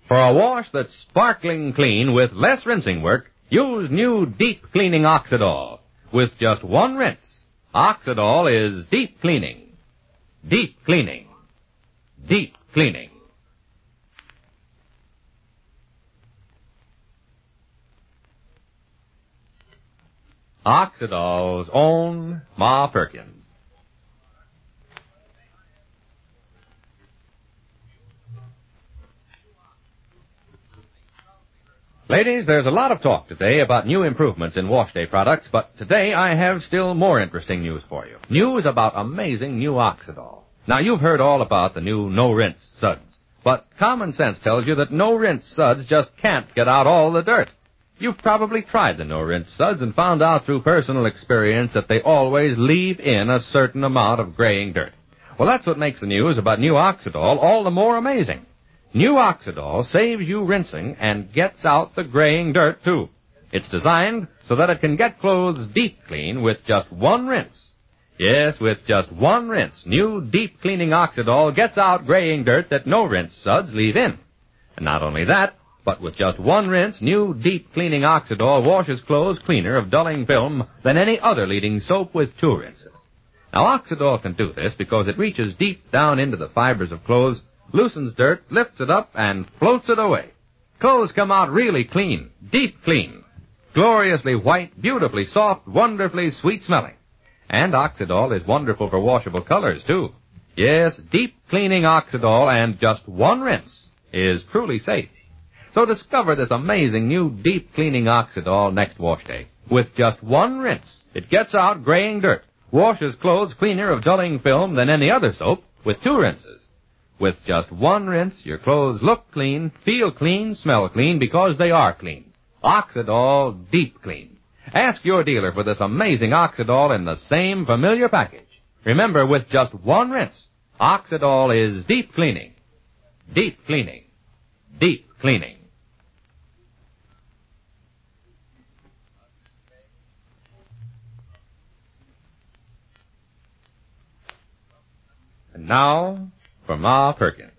For a wash that's sparkling clean with less rinsing work, use new Deep Cleaning Oxidol. With just one rinse, Oxidol is deep cleaning. Deep cleaning. Deep cleaning. Oxidol's own Ma Perkins. Ladies, there's a lot of talk today about new improvements in wash day products, but today I have still more interesting news for you. News about amazing new Oxidol. Now, you've heard all about the new no-rinse suds, but common sense tells you that no-rinse suds just can't get out all the dirt. You've probably tried the no-rinse suds and found out through personal experience that they always leave in a certain amount of graying dirt. Well, that's what makes the news about new Oxidol all the more amazing. New Oxidol saves you rinsing and gets out the graying dirt, too. It's designed so that it can get clothes deep clean with just one rinse. Yes, with just one rinse, new deep cleaning Oxidol gets out graying dirt that no-rinse suds leave in. And not only that, but with just one rinse, new deep cleaning Oxidol washes clothes cleaner of dulling film than any other leading soap with two rinses. Now, Oxidol can do this because it reaches deep down into the fibers of clothes, loosens dirt, lifts it up, and floats it away. Clothes come out really clean, deep clean, gloriously white, beautifully soft, wonderfully sweet-smelling. And Oxidol is wonderful for washable colors, too. Yes, deep cleaning Oxidol and just one rinse is truly safe. So discover this amazing new deep cleaning Oxidol next wash day. With just one rinse, it gets out graying dirt, washes clothes cleaner of dulling film than any other soap with two rinses. With just one rinse, your clothes look clean, feel clean, smell clean, because they are clean. Oxidol Deep Clean. Ask your dealer for this amazing Oxidol in the same familiar package. Remember, with just one rinse, Oxidol is deep cleaning. Deep cleaning. Deep cleaning. And now, for Ma Perkins.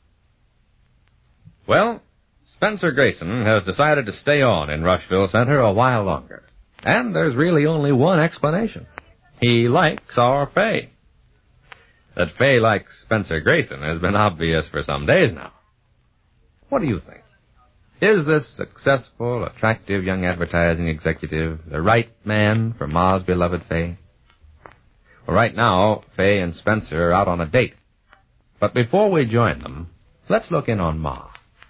Well, Spencer Grayson has decided to stay on in Rushville Center a while longer. And there's really only one explanation. He likes our Fay. That Fay likes Spencer Grayson has been obvious for some days now. What do you think? Is this successful, attractive young advertising executive the right man for Ma's beloved Fay? Well, right now, Fay and Spencer are out on a date. But before we join them, let's look in on Ma.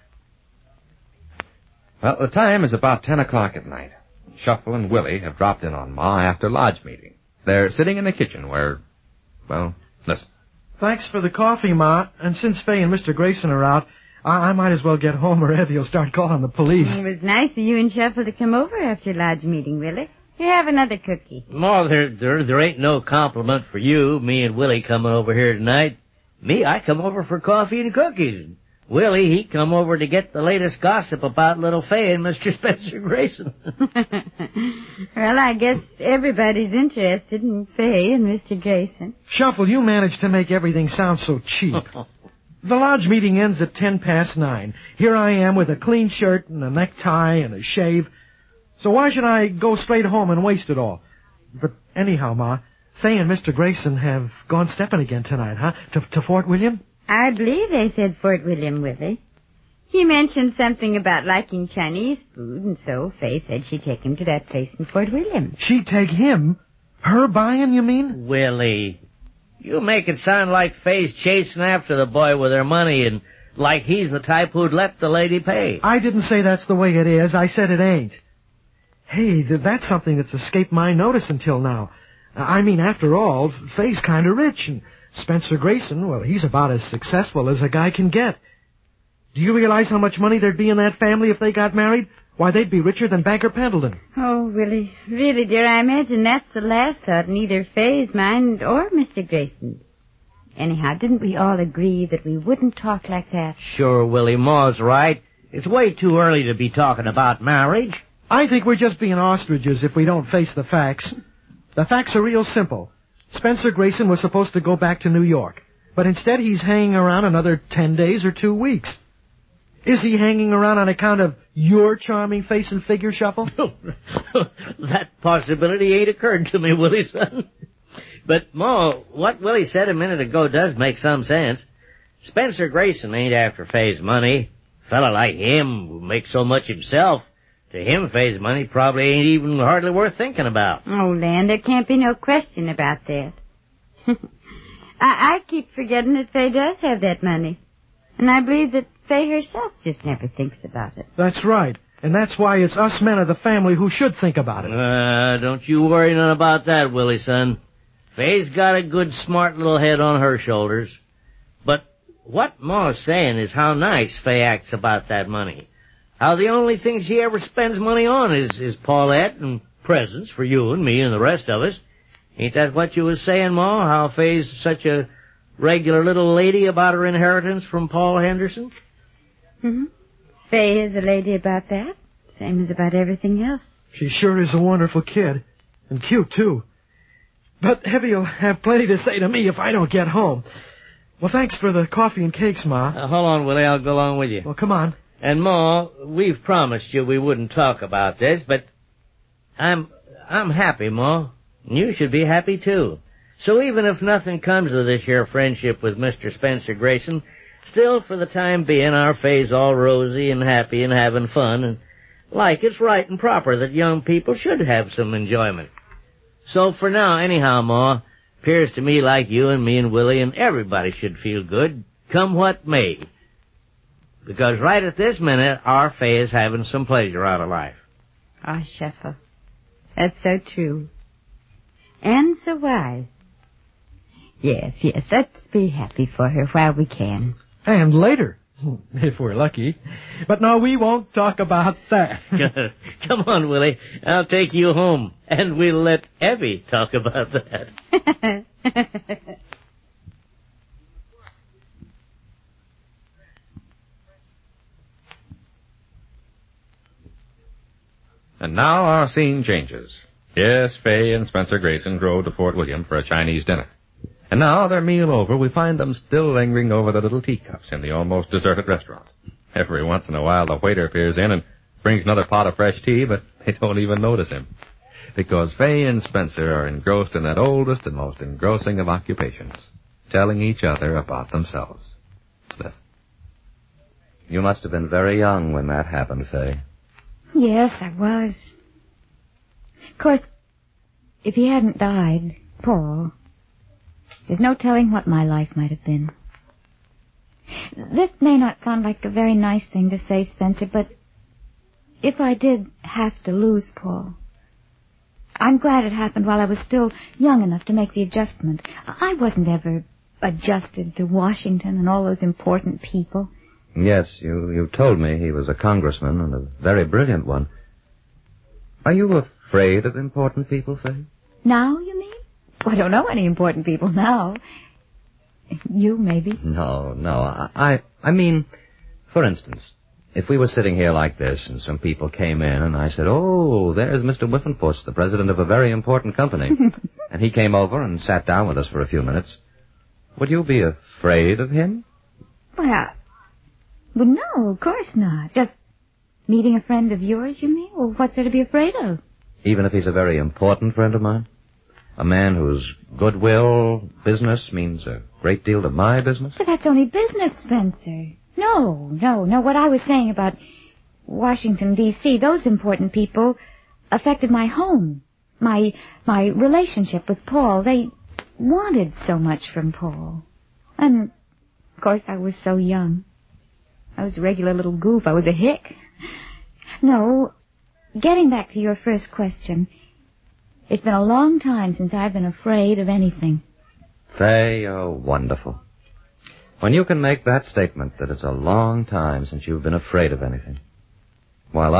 Well, the time is about 10 o'clock at night. Shuffle and Willie have dropped in on Ma after lodge meeting. They're sitting in the kitchen where, well, listen. Thanks for the coffee, Ma. And since Fay and Mr. Grayson are out, I might as well get home or Evie will start calling the police. It was nice of you and Shuffle to come over after lodge meeting, Willie. Here, have another cookie. Ma, there ain't no compliment for you, me and Willie coming over here tonight. Me, I come over for coffee and cookies. Willie, he come over to get the latest gossip about little Fay and Mr. Spencer Grayson. Well, I guess everybody's interested in Fay and Mr. Grayson. Shuffle, you managed to make everything sound so cheap. The lodge meeting ends at 9:10. Here I am with a clean shirt and a necktie and a shave. So why should I go straight home and waste it all? But anyhow, Ma, Fay and Mr. Grayson have gone stepping again tonight, huh? To Fort William? I believe they said Fort William, Willie. He mentioned something about liking Chinese food, and so Fay said she'd take him to that place in Fort William. She'd take him? Her buying, you mean? Willie, you make it sound like Fay's chasing after the boy with her money and like he's the type who'd let the lady pay. I didn't say that's the way it is. I said it ain't. Hey, that's something that's escaped my notice until now. I mean, after all, Fay's kind of rich, and Spencer Grayson, well, he's about as successful as a guy can get. Do you realize how much money there'd be in that family if they got married? Why, they'd be richer than Banker Pendleton. Oh, Willie, really, dear, I imagine that's the last thought in either Fay's mind or Mr. Grayson's. Anyhow, didn't we all agree that we wouldn't talk like that? Sure, Willie, Ma's right. It's way too early to be talking about marriage. I think we're just being ostriches if we don't face the facts. The facts are real simple. Spencer Grayson was supposed to go back to New York, but instead he's hanging around another 10 days or 2 weeks. Is he hanging around on account of your charming face and figure, Shuffle? That possibility ain't occurred to me, Willie, son. But, Ma, what Willie said a minute ago does make some sense. Spencer Grayson ain't after Fay's money. A fella like him who makes so much himself, to him Fay's money probably ain't even hardly worth thinking about. Oh, Land, there can't be no question about that. I keep forgetting that Fay does have that money. And I believe that Fay herself just never thinks about it. That's right. And that's why it's us men of the family who should think about it. Don't you worry none about that, Willie, son. Fay's got a good, smart little head on her shoulders. But what Ma's saying is how nice Fay acts about that money. How the only thing she ever spends money on is Paulette and presents for you and me and the rest of us. Ain't that what you was saying, Ma? How Fay's such a regular little lady about her inheritance from Paul Henderson? Mm-hmm. Fay is a lady about that. Same as about everything else. She sure is a wonderful kid. And cute, too. But Heavy'll have plenty to say to me if I don't get home. Well, thanks for the coffee and cakes, Ma. Hold on, Willie. I'll go along with you. Well, come on. And, Ma, we've promised you we wouldn't talk about this, but I'm happy, Ma. And you should be happy, too. So even if nothing comes of this here friendship with Mr. Spencer Grayson, still, for the time being, our Fay's all rosy and happy and having fun, and like it's right and proper that young people should have some enjoyment. So for now, anyhow, Ma, appears to me like you and me and Willie and everybody should feel good, come what may. Because right at this minute, our Fay is having some pleasure out of life. Oh, Shuffle. That's so true. And so wise. Yes, let's be happy for her while we can. And later, if we're lucky. But no, we won't talk about that. Come on, Willie. I'll take you home, and we'll let Evie talk about that. And now our scene changes. Yes, Fay and Spencer Grayson drove to Fort William for a Chinese dinner. And now, their meal over, we find them still lingering over the little teacups in the almost deserted restaurant. Every once in a while, the waiter appears in and brings another pot of fresh tea, but they don't even notice him. Because Fay and Spencer are engrossed in that oldest and most engrossing of occupations, telling each other about themselves. Listen. You must have been very young when that happened, Fay. Yes, I was. Of course, if he hadn't died, Paul, there's no telling what my life might have been. This may not sound like a very nice thing to say, Spencer, but if I did have to lose Paul, I'm glad it happened while I was still young enough to make the adjustment. I wasn't ever adjusted to Washington and all those important people. Yes, you told me he was a congressman and a very brilliant one. Are you afraid of important people, Fay? Now, you mean? Well, I don't know any important people now. You, maybe. No. I mean, for instance, if we were sitting here like this and some people came in and I said, oh, there's Mr. Whiffenpuss, the president of a very important company, and he came over and sat down with us for a few minutes, would you be afraid of him? Well, no, of course not. Just meeting a friend of yours, you mean? Well, what's there to be afraid of? Even if he's a very important friend of mine? A man whose goodwill, business, means a great deal to my business? But that's only business, Spencer. No. What I was saying about Washington, D.C., those important people affected my home, my relationship with Paul. They wanted so much from Paul. And, of course, I was so young. I was a regular little goof. I was a hick. No, getting back to your first question, it's been a long time since I've been afraid of anything. Fay, you're wonderful. When you can make that statement that it's a long time since you've been afraid of anything. While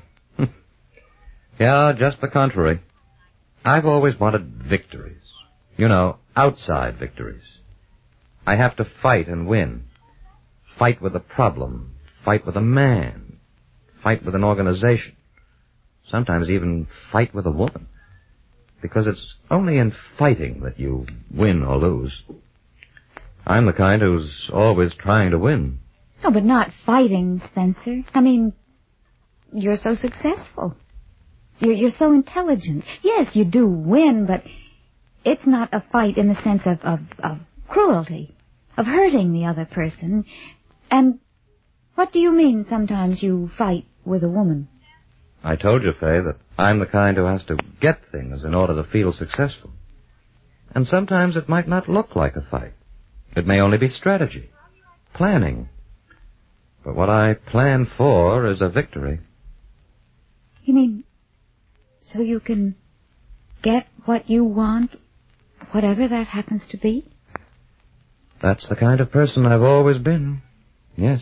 yeah, just the contrary. I've always wanted victories. You know, outside victories. I have to fight and win. Fight with a problem. Fight with a man. Fight with an organization. Sometimes even fight with a woman. Because it's only in fighting that you win or lose. I'm the kind who's always trying to win. No, but not fighting, Spencer. I mean, you're so successful. You're so intelligent. Yes, you do win, but it's not a fight in the sense of cruelty, of hurting the other person. And what do you mean sometimes you fight with a woman? I told you, Faye, that I'm the kind who has to get things in order to feel successful. And sometimes it might not look like a fight. It may only be strategy, planning. But what I plan for is a victory. You mean, so you can get what you want, whatever that happens to be? That's the kind of person I've always been. Yes.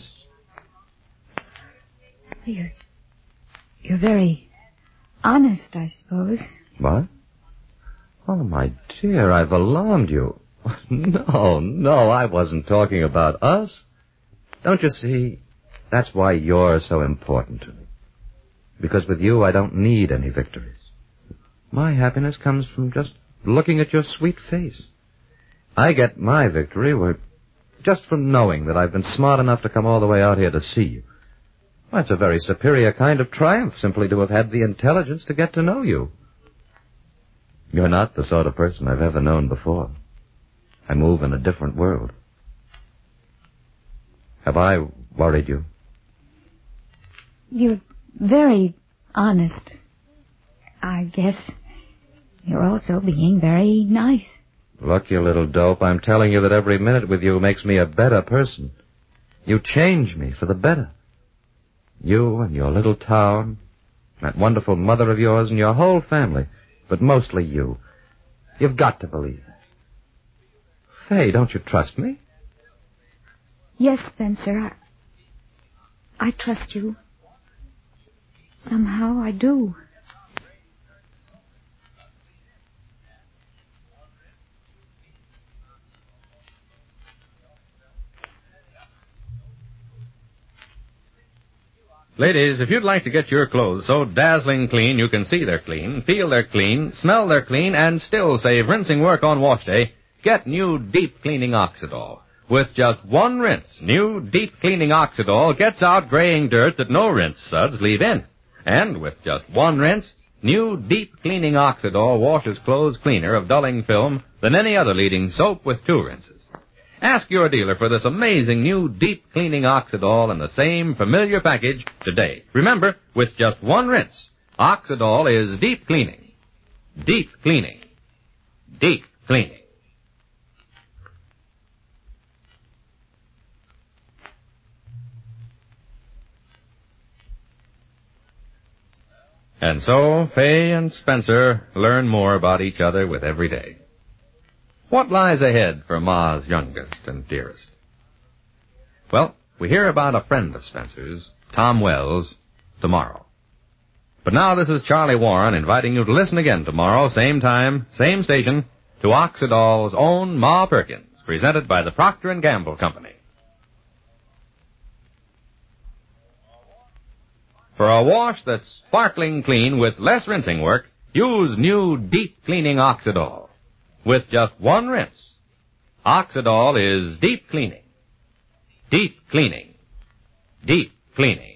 You're very honest, I suppose. What? Oh, my dear, I've alarmed you. No, I wasn't talking about us. Don't you see? That's why you're so important to me. Because with you, I don't need any victories. My happiness comes from just looking at your sweet face. I get my victory just from knowing that I've been smart enough to come all the way out here to see you. Well, it's a very superior kind of triumph, simply to have had the intelligence to get to know you. You're not the sort of person I've ever known before. I move in a different world. Have I worried you? You're very honest. I guess you're also being very nice. Look, you little dope, I'm telling you that every minute with you makes me a better person. You change me for the better. You and your little town, that wonderful mother of yours and your whole family, but mostly you. You've got to believe it. Faye, don't you trust me? Yes, Spencer, I trust you. Somehow I do. Ladies, if you'd like to get your clothes so dazzling clean you can see they're clean, feel they're clean, smell they're clean, and still save rinsing work on wash day, get new Deep Cleaning Oxidol. With just one rinse, new Deep Cleaning Oxidol gets out graying dirt that no rinse suds leave in. And with just one rinse, new Deep Cleaning Oxidol washes clothes cleaner of dulling film than any other leading soap with 2 rinses. Ask your dealer for this amazing new Deep Cleaning Oxidol in the same familiar package today. Remember, with just one rinse, Oxidol is deep cleaning. Deep cleaning. Deep cleaning. And so, Faye and Spencer learn more about each other with every day. What lies ahead for Ma's youngest and dearest? Well, we hear about a friend of Spencer's, Tom Wells, tomorrow. But now this is Charlie Warren inviting you to listen again tomorrow, same time, same station, to Oxidol's own Ma Perkins, presented by the Procter & Gamble Company. For a wash that's sparkling clean with less rinsing work, use new Deep Cleaning Oxidol. With just one rinse, Oxidol is deep cleaning. Deep cleaning. Deep cleaning.